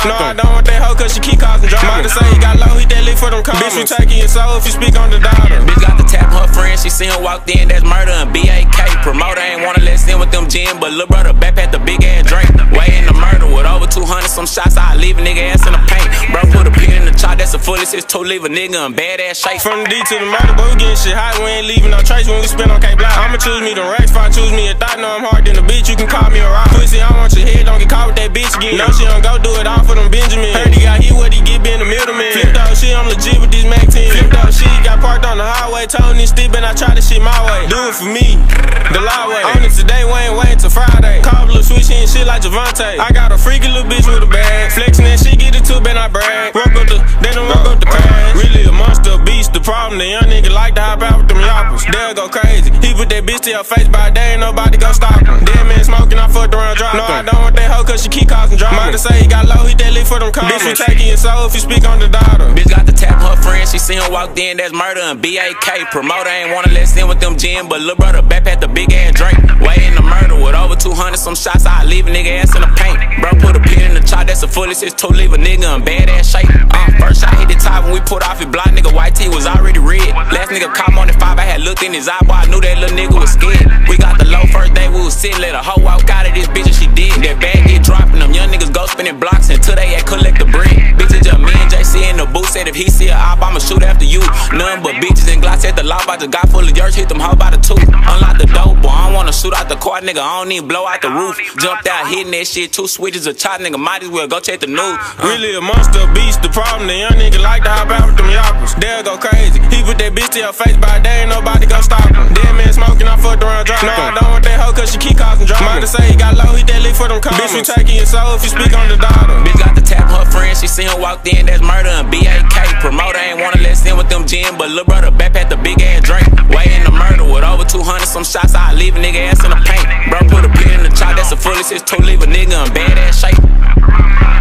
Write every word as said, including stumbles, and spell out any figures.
No, I don't want that hoe cause she keep causing drama. Mother say he got low, he that lick for them commas. Bitch, we taking your soul if you speak on the daughter. Bitch got the tap her friend, she seen her walked in, that's murder and B A K. Promoter ain't wanna let in with them gin, but lil' brother back at the big ass drink. Way in the murder with over two hundred some shots, I leave a nigga ass in the paint. Bro put a pin in the chart, that's a fullest, it's two leave a nigga in bad ass shape. From the D to the murder, but we getting shit hot, we ain't leaving no trace when we spin on K-Block. I'ma choose me the racks, if I choose me a thought, know I'm hard than a bitch, you can call me a rock. Pussy, I want your head, don't get caught with that bitch again. No, she don't go do it all for them Benjamin. Heard he got hit, what he get been the middleman. Flipped out shit, I'm legit with this Mac ten. Flipped out shit, got parked on the highway, told this stick, and I try this shit my way. Do it for me, the law way. On it today, we ain't waiting till Friday. Call blue switch, and shit like Javante. I got a freaky little bitch with a bag. Flexing that shit, get it too, ben I brag. Woke up the, they don't woke up the crash. Really a monster, a beast, the problem, the young nigga like to hop out with them yoppers. They'll go crazy. He put that bitch to your face, by day ain't nobody gon' stop him. Dead man smoking, I fucked around drop. No, I don't want that hoe cause she keep causing drama. Mother say he got low, he that lick for them commas. Bitch, we taking your soul if you speak on the daughter. Bitch got the tap her friend, she seen her walked in, that's murder and B A K. Promoter ain't wanna let in with them gin, but lil' brother back at the big ass drink. Way in the murder with over two hundred some shots, I leave a nigga ass in the paint. Bro put a pin in the chart, that's a fullest, it's two leave a nigga in bad ass shape. Uh, first shot hit the top when we put off his block, nigga white tee was already red. Last nigga caught him on the five, I had looked in his eye, boy, I knew that little nigga was scared. We got the low first day, we was sitting, let a hoe walk out of this bitch and she did. That bag get dropping, them young niggas go spinning blocks until they had collect the bread. Bitches just me and J C in the booth, said if he see a op, I'ma shoot after you. None but bitches and gloss at the lock, by the guy full of dirt, hit them hoe by the two. Unlock the door, boy, I don't wanna shoot out the car, nigga, I don't even blow out the roof. Jumped out, hitting that shit, two switches of chop, nigga, might as well go check the news. Uh. Really a monster, a beast, the problem, the young nigga like to hop out with them yoppers. They'll go crazy. He put that bitch to your face, by day ain't nobody gon' stop him. Dead man smoking, I fucked around drop. No, I don't want that hoe cause she keep causing drama. Mother say he got low, he that lick for them commas. Bitch, we taking your soul if you speak on the daughter. Bitch got the tap her friend, she seen her walked in, that's murder and B A K. Promoter ain't wanna let in with them gin, but lil' brother back at the big ass drink. Way in the murder with over two hundred some shots, I leave a nigga ass in the paint. Bro put a pin in the chart, that's a fullest, it's two leave a nigga in bad ass shape.